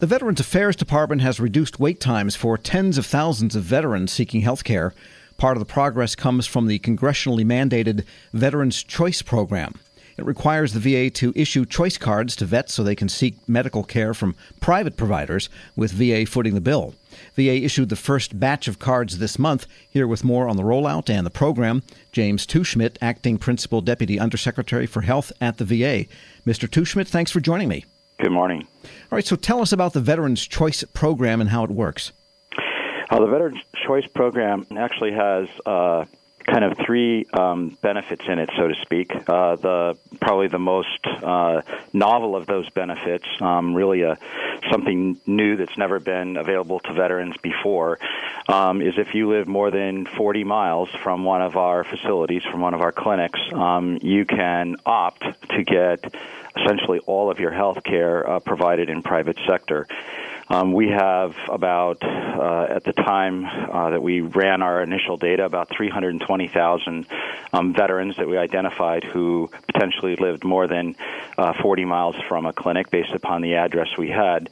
The Veterans Affairs Department has reduced wait times for tens of thousands of veterans seeking health care. Part of the progress comes from the congressionally mandated Veterans Choice Program. It requires the VA to issue choice cards to vets so they can seek medical care from private providers, with VA footing the bill. VA issued the first batch of cards this month. Here with more on the rollout and the program, James Tushmet, Acting Principal Deputy Undersecretary for Health at the VA. Mr. Tushmet, thanks for joining me. Good morning. All right, so tell us about the Veterans Choice Program and how it works. The Veterans Choice Program actually has kind of three benefits in it, so to speak. Probably the most novel of those benefits, really something new that's never been available to veterans before, is if you live more than 40 miles from one of our facilities, from one of our clinics, you can opt to get essentially all of your health care provided in private sector. We have about, at the time that we ran our initial data, about 320,000 veterans that we identified who potentially lived more than 40 miles from a clinic based upon the address we had.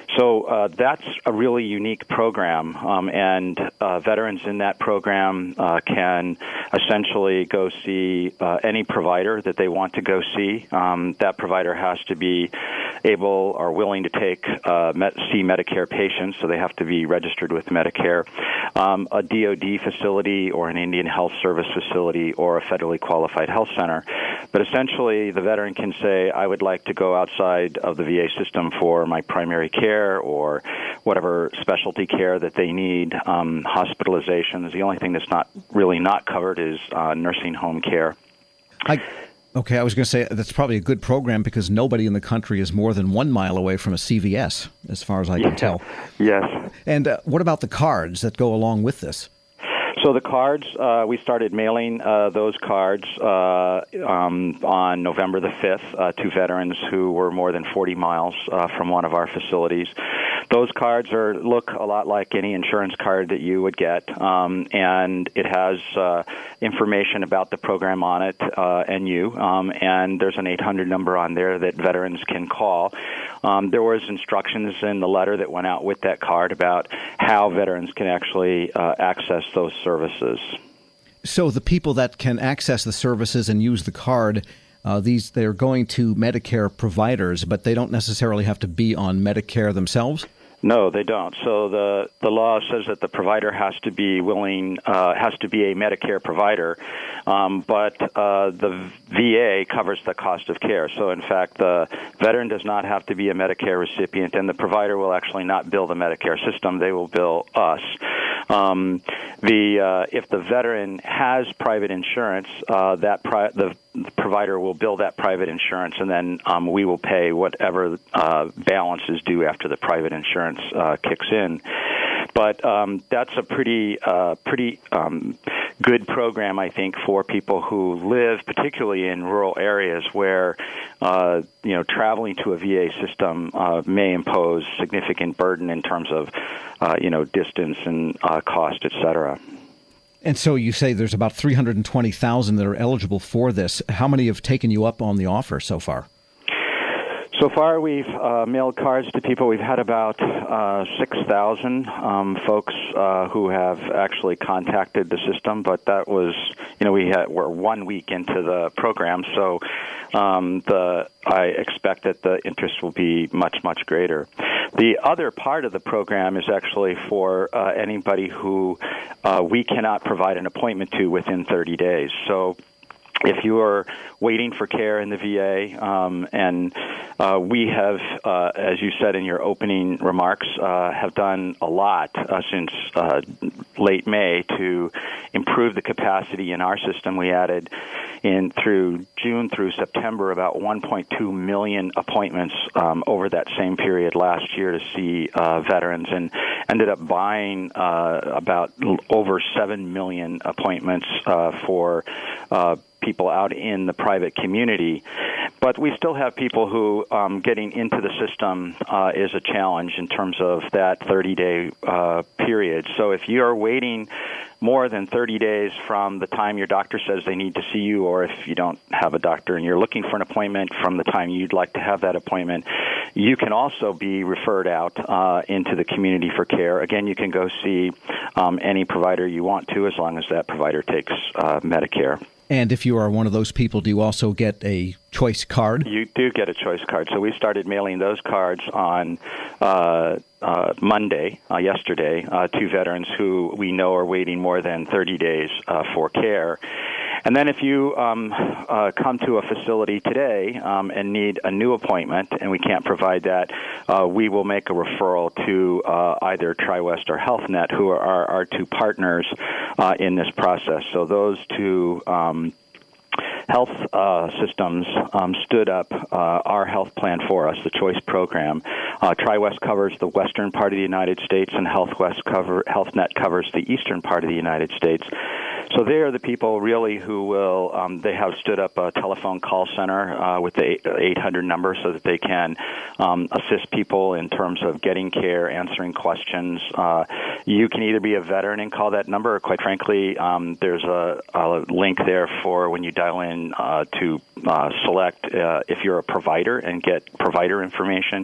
So that's a really unique program, and veterans in that program can essentially go see any provider that they want to go see. That provider has to be able or willing to see Medicare patients, so they have to be registered with Medicare, a DoD facility or an Indian Health Service facility or a federally qualified health center. But essentially, the veteran can say, I would like to go outside of the VA system for my primary care or whatever specialty care that they need. Hospitalizations, the only thing that's not covered is nursing home care. Okay, I was going to say that's probably a good program because nobody in the country is more than 1 mile away from a CVS, as far as I can tell. Yes. And what about the cards that go along with this? So the cards, we started mailing those cards on November the 5th to veterans who were more than 40 miles from one of our facilities. Those cards look a lot like any insurance card that you would get, and it has information about the program on it and you, and there's an 800 number on there that veterans can call. There was instructions in the letter that went out with that card about how veterans can actually access those services. So the people that can access the services and use the card, they're going to Medicare providers, but they don't necessarily have to be on Medicare themselves? No, they don't. So the law says that the provider has to be a Medicare provider, but the VA covers the cost of care. So in fact, the veteran does not have to be a Medicare recipient, and the provider will actually not bill the Medicare system. They will bill us. If the veteran has private insurance, the provider will bill that private insurance, and then we will pay whatever balance is due after the private insurance kicks in. But that's a pretty good program, I think, for people who live, particularly in rural areas where traveling to a VA system may impose significant burden in terms of distance and cost, et cetera. And so you say there's about 320,000 that are eligible for this. How many have taken you up on the offer so far? So far, we've mailed cards to people. We've had about 6,000 folks who have actually contacted the system, but that was, we're 1 week into the program, so I expect that the interest will be much, much greater. The other part of the program is actually for anybody who we cannot provide an appointment to within 30 days. So if you are waiting for care in the VA, and we have, as you said in your opening remarks, have done a lot since late May to improve the capacity in our system. We added through June through September about 1.2 million appointments over that same period last year to see veterans, and ended up buying about over 7 million appointments for people out in the private community. But we still have people who getting into the system is a challenge in terms of that 30-day period. So if you're waiting more than 30 days from the time your doctor says they need to see you, or if you don't have a doctor and you're looking for an appointment from the time you'd like to have that appointment, you can also be referred out into the community for care. Again, you can go see any provider you want to, as long as that provider takes Medicare. And if you are one of those people, do you also get a choice card? You do get a choice card. So we started mailing those cards on Monday, yesterday, to veterans who we know are waiting more than 30 days for care. And then if you come to a facility today and need a new appointment and we can't provide that, we will make a referral to either TriWest or HealthNet, who are our two partners in this process. So those two health systems stood up our health plan for us, the Choice Program. TriWest covers the western part of the United States, and HealthNet covers the eastern part of the United States. So they are the people really who will, they have stood up a telephone call center with the 800 number so that they can assist people in terms of getting care, answering questions. You can either be a veteran and call that number, or quite frankly, there's a link there for when you dial in to select if you're a provider and get provider information.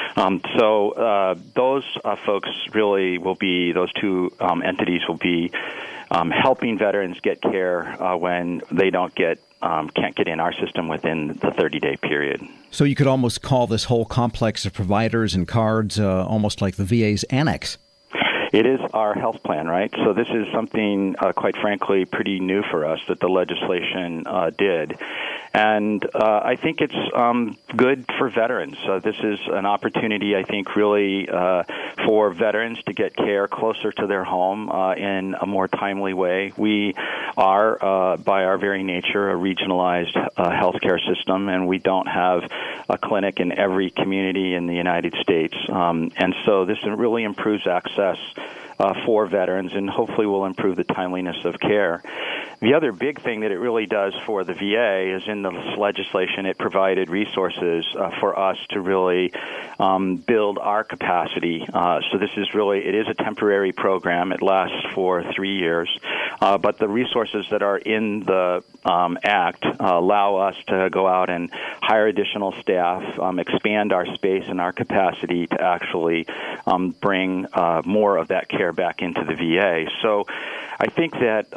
So those folks really will be, those two entities will be helping veterans get care when they don't can't get in our system within the 30-day period. So you could almost call this whole complex of providers and cards almost like the VA's annex. It is our health plan, right? So this is something, quite frankly, pretty new for us that the legislation did. And I think it's good for veterans. This is an opportunity, I think, really for veterans to get care closer to their home in a more timely way. We are, by our very nature, a regionalized healthcare system, and we don't have a clinic in every community in the United States. And so this really improves access for veterans and hopefully will improve the timeliness of care. The other big thing that it really does for the VA is in this legislation, it provided resources for us to really build our capacity. So this is really, it is a temporary program. It lasts for 3 years. But the resources that are in the Act allow us to go out and hire additional staff, expand our space and our capacity to actually bring more of that care back into the VA. So I think that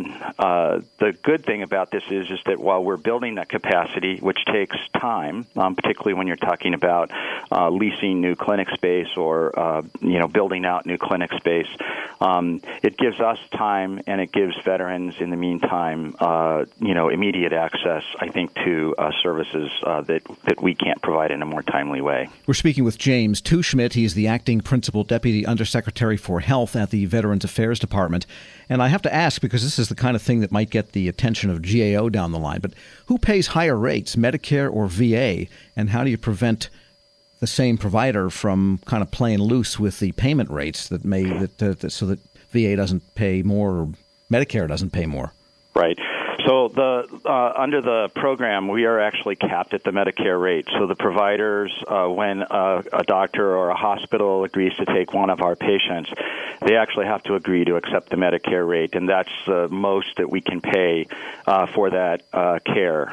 the good thing about this is that while we're building that capacity, which takes time, particularly when you're talking about leasing new clinic space or building out new clinic space, it gives us time and it gives veterans in the meantime immediate access, I think, to services that we can't provide in a more timely way. We're speaking with James Tushmet. He's the acting principal deputy undersecretary for health at the Veterans Affairs Department. And I have to ask, because this is the kind of thing that might get the attention of GAO down the line, but who pays higher rates, Medicare or VA? And how do you prevent the same provider from kind of playing loose with the payment rates so that VA doesn't pay more or Medicare doesn't pay more? Right. So under the program, we are actually capped at the Medicare rate. So the providers, when a doctor or a hospital agrees to take one of our patients, they actually have to agree to accept the Medicare rate, and that's the most that we can pay for that care.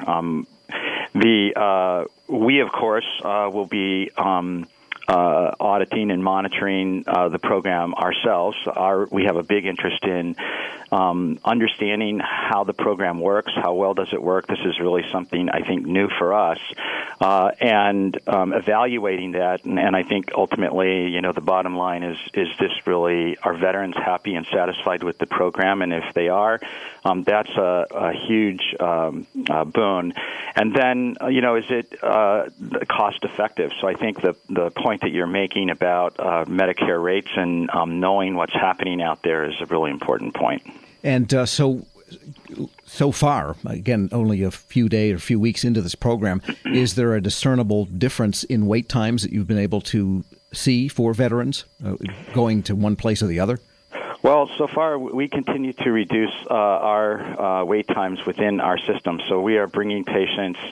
We, of course, will be auditing and monitoring the program ourselves. We have a big interest in understanding how the program works, how well does it work. This is really something, I think, new for us, and evaluating that. And I think ultimately, the bottom line is this really, are veterans happy and satisfied with the program? And if they are, that's a huge boon. And then, is it cost effective? So I think the point that you're making about Medicare rates and knowing what's happening out there is a really important point. And so far, again, only a few weeks into this program, is there a discernible difference in wait times that you've been able to see for veterans going to one place or the other? Well, so far we continue to reduce our wait times within our system. So we are bringing patients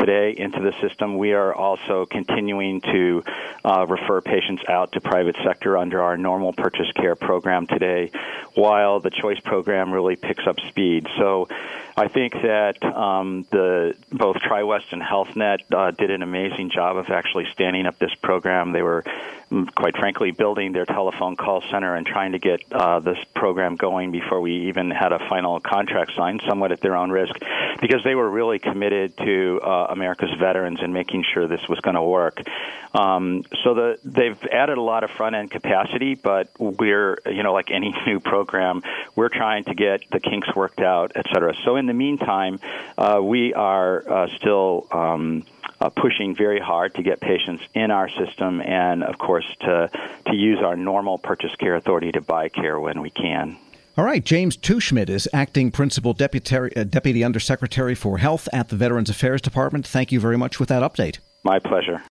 today into the system. We are also continuing to refer patients out to private sector under our normal purchase care program today, while the choice program really picks up speed. So I think that both TriWest and HealthNet did an amazing job of actually standing up this program. They were, quite frankly, building their telephone call center and trying to get this program going before we even had a final contract signed, somewhat at their own risk, because they were really committed to America's veterans and making sure this was going to work. So they've added a lot of front-end capacity, but we're, like any new program, we're trying to get the kinks worked out, et cetera. So in the meantime, we are still pushing very hard to get patients in our system and, of course, to use our normal purchase care authority to buy care when we can. All right. James Tushmit is Acting Principal Deputy Undersecretary for Health at the Veterans Affairs Department. Thank you very much with that update. My pleasure.